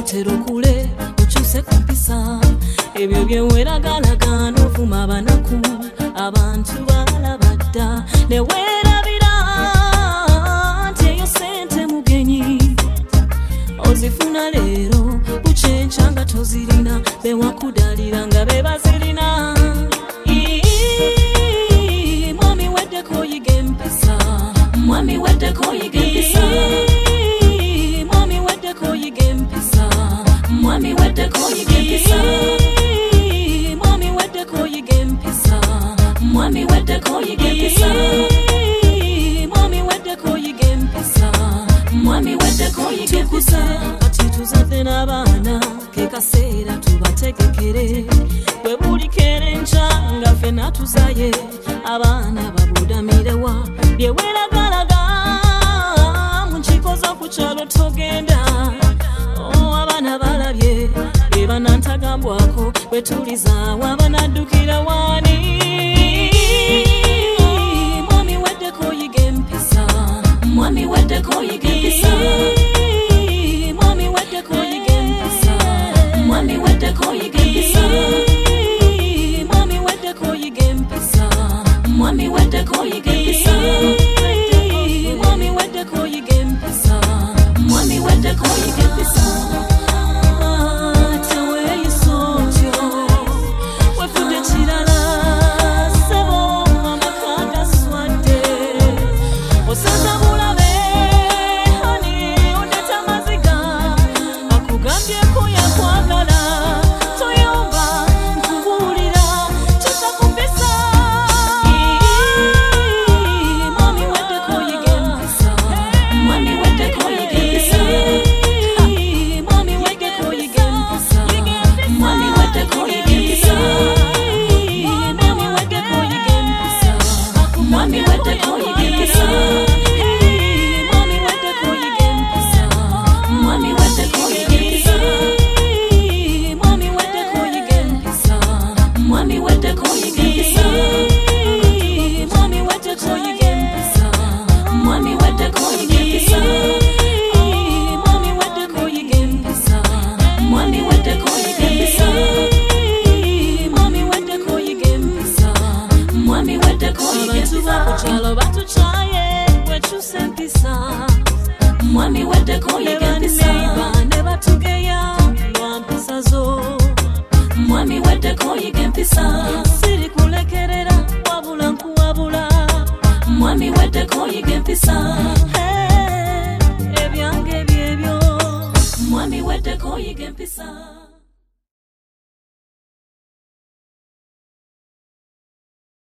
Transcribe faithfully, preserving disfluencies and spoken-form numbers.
otero kule okyuse ku mpisa ebyo byeweragalaga n'ovuma abanaku abantu balaba dda ne weerabira nti eyo sente mugenyi ozifuna leero bukyenkya nga tozirina bewakudalira nga be bazirina. Mwami weddeko oyiga empisa, mwami weddeko oyiga empisa, mwami weddeko oyiga empisa, mwami weddeko oyiga empisa, mwami weddeko oyiga empisa, mwami weddeko oyiga empisa, mwami weddeko oyiga empisa, mwami weddeko oyiga empisa. Kati tuzadde n'abaana ke kaseera tubategekere bwe buli kerenkya nga ffenna tuzaye abaana babudamirewa byeweragalaga mu nkiko z'oku kyalo togenda. Oh, abaana balabye be banantagambwako bwe tulizaawo abanaddukira waani. Mwami weddeko oyiga empisa, mwami weddeko oyiga empisa, mwami weddeko oyiga empisa, mwami weddeko oyiga empisa, mwami weddeko oyiga empisa, mwami weddeko oyiga empisa, mwami weddeko oyiga empisa, mwami weddeko oyiga empisa. Teweeyisotyo wefudde kirala ssebo amaka gaswadde osaza bulabe hani odeta maziga akugambyeko yakwagala toyomba nkubuulira kyusa ku mpisa. Mwami weddeko oyiga empisa, mwami weddeko oyiga empisa, mwami weddeko oyiga empisa, mwami weddeko oyiga empisa, mwami weddeko oyiga empisa, mwami weddeko oyiga empisa, mwami weddeko oyiga empisa, mwami weddeko oyiga empisa, mwami weddeko oyiga empisa, mwami weddeko oyiga empisa, mwami weddeko oyiga empisa, mwami weddeko oyiga empisa, mwami weddeko oyiga empisa, mwami weddeko oyiga empisa, mwami weddeko oyiga empisa, mwami weddeko oyiga empisa. Abantu bakukyalo batukyaye wekyusa empisa, mwami weddeko oyiga empisa, ne batugeya lwa mpisa zo, mwami weddeko oyiga empisa, siri kulekerera wabula nkuwabula, mwami weddeko oyiga empisa, ebyange byebyo, mwami weddeko oyiga empisa.